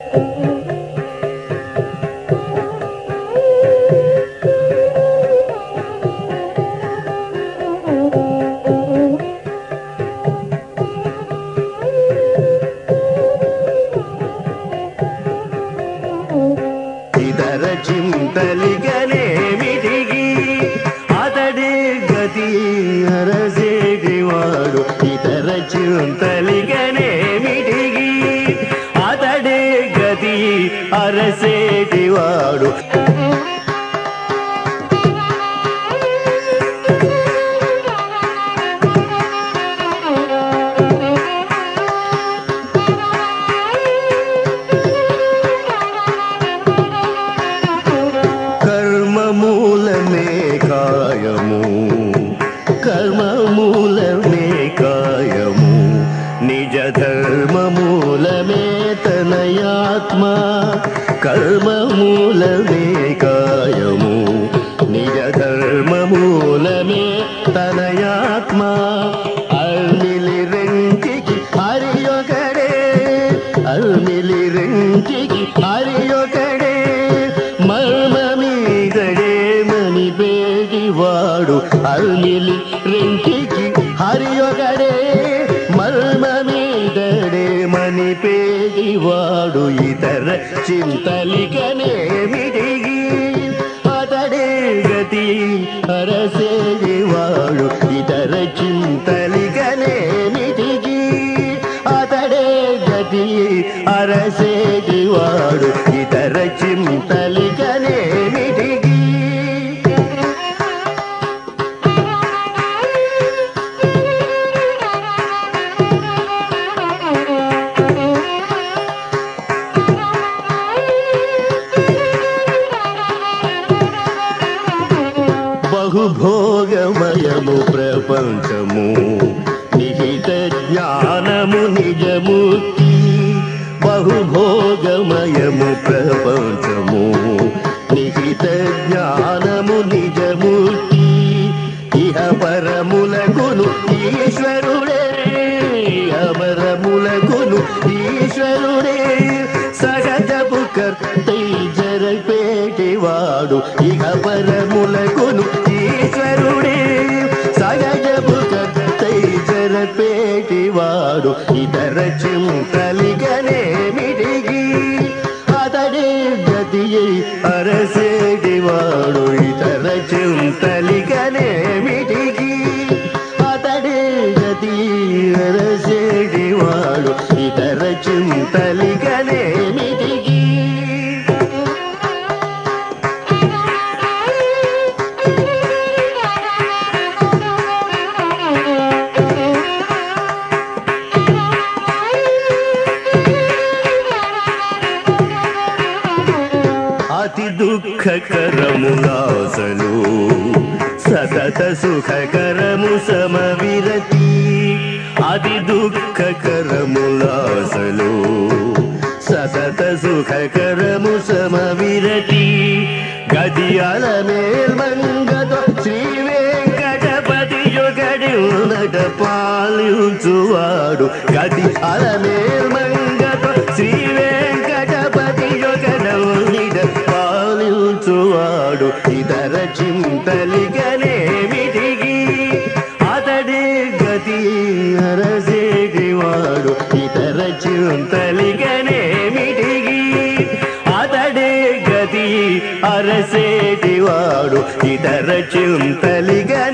ఇతర చింతలిగనేమిటికి అతడే గతి అరసేటివాడు ఇతర చింతలిగనేమిటికి అతడే గతి అరసేటివాడు కర్మమూలమే కాయము కర్మమూలమే కాయము నిజ ధర్మమూలమే తనయాత్మ కర్మమూలమే కాయము నిజ ధర్మమూలమే తనయాత్మ అర్మిలి రెంటికి హరియొకడే అర్మిలి రెంటికి హరియొకడే మర్మమీదడే మణిపేటివాడు అర్మిలి రెంటికి హరియొకడే మర్మమీదడే మణిపేటివాడు ఇతర చింతలికనేమిటికి అతడే గతి అరసేటివాడు ఇతర చింతలికనేమిటికి అతడే గతి అరసేటివాడు ఇతర చింతలికనేమిటికి బహుభోగమయము ప్రపంచము నిహిత జ్ఞానము నిజముక్తి బహుభోగమయము ప్రపంచము నిహిత జ్ఞానము నిజముక్తి ఇహ పరములకును ఈశ్వరుడే అమరములకును ఈశ్వరుడే సహజపు కర్తై జరపేటివాడు ఇహ పరములకును ఈశ్వరుడే సహజపు కర్తై జరపేటివాడు ఇతర చింతలికనేమిటికి అతడే గతి అరసేటివాడు ఇతర చింతలికనేమిటికి అతడే గతి అరసేటివాడు ఇతర చింతలికనేమిటికి అతి దుఃఖకరములాసలు సతత సుఖకరము సమవిరతి అతి దుఃఖకరములాసలు సతత సుఖకరము సమవిరతి గదియాల మేల్మంగతో శ్రీ వెంకటపతి యొకడి ఉన్నట పాలించువాడు గదియాల మేల్మంగతో శ్రీ వెంకటపతి యొకడౌనిట పాలించువాడు ఇతర చింతలికనేమిటికి అతడే గతి అరసేటివాడు ఇతర చింతలికనేమిటికి అతడే గతి అరసేటివాడు ఇతర చింతలిక